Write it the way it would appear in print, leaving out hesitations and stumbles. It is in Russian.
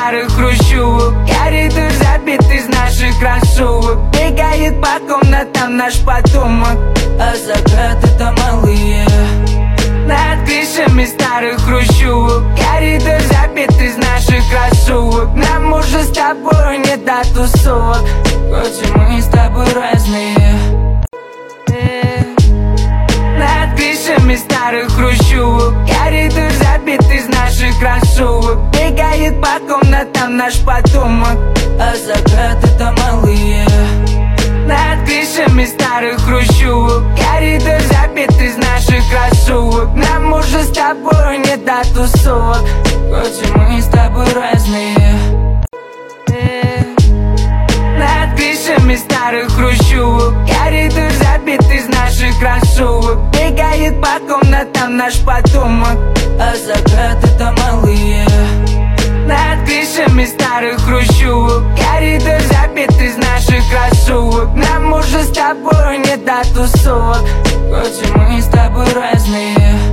старых хрущевок. Коридор забит из наших кроссовок. Бегает по комнатам наш потомок, а закаты там малые. над крышами старых хрущевок. Коридор забит из наших кроссовок. Нам уже с тобой не до тусовок, хоть и мы с тобой разные. Над крышами старых хрущевок. Коридор забит из наших кроссовок. Бегает по комнатам наш потомок, а закаты там малые. над крышами старых хрущевок. Коридор забит из наших кроссовок. Нам уже с тобой не до тусовок, хоть и мы с тобой разные. Над крышами старых хрущевок. Коридор забит из наших кроссовок. Бегает по комнатам наш потомок, а закаты там малые. над крышами старых хрущевок. Коридор забит из наших кроссовок. Нам уже с тобой не до тусовок, хоть и мы с тобой разные.